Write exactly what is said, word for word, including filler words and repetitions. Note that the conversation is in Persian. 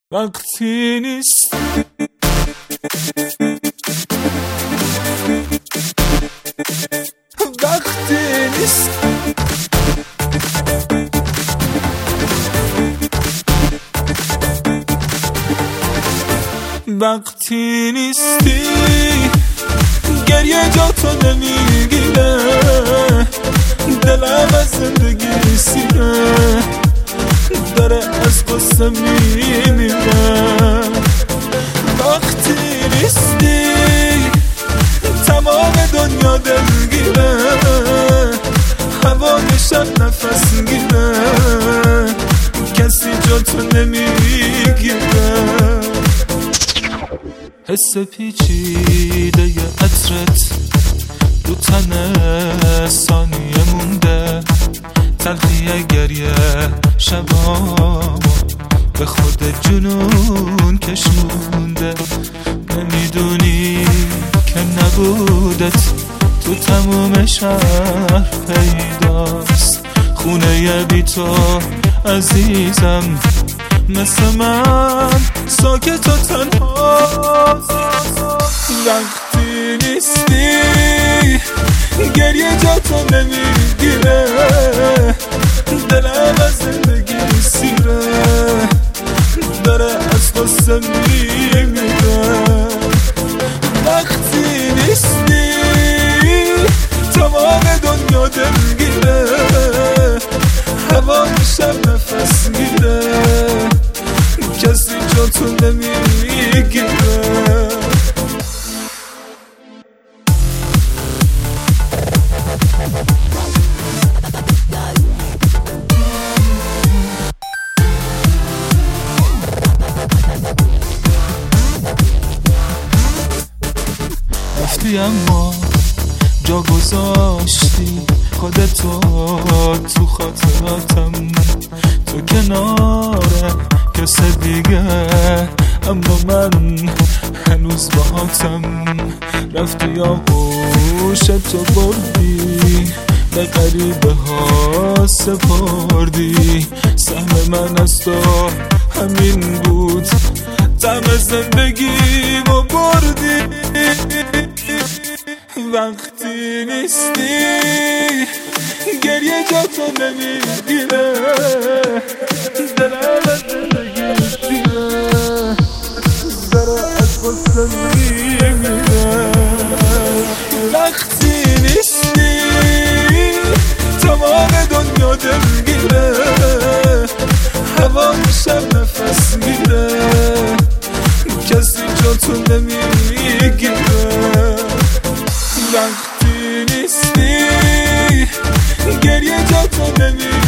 وقتی نیست وقتی نیست وقتی نیستی گریه جا تو نمیگیره دلم از زندگی سیره داره از قصه میمیره وقتی نیستی تمام دنیا دلگیره هوا میشن نفس گیره کسی جا تو نمیگیره حس پیچیده ی عطرت رو تن ثانیه مونده تلخی گریه شبامو به خود جنون کشونده نمیدونی که نبودت تو تموم شهر پیداست خونه ی بی تو عزیزم مثل من ساکت و تنهاست وقتی نیستی گریه جا تو نمیگیره دلم از زندگی سیره داره از قصه میمیره وقتی نیستی تمام دنیا دلگیره هوا میشم نفس گیره کسی جا تو نمیگیره رفتی اما جا گذاشتی خودتو تو خاطراتم تو کنار کس دیگه اما من هنوز باهاتم رفتی آغوش تو بردی به غریبه ها سپردی سهم من از تو همین بود طعم زندگی رو بردی وقتی نیستی گریه جا تو نمیگیره دلم از زندگی سیره داره از قصه میمیره وقتی نیستی تمام دنیا دلگیره هوا میشم نفس گیره کسی جا تو نمیگیره وقتی نیستی گریه جا تو نمیگیره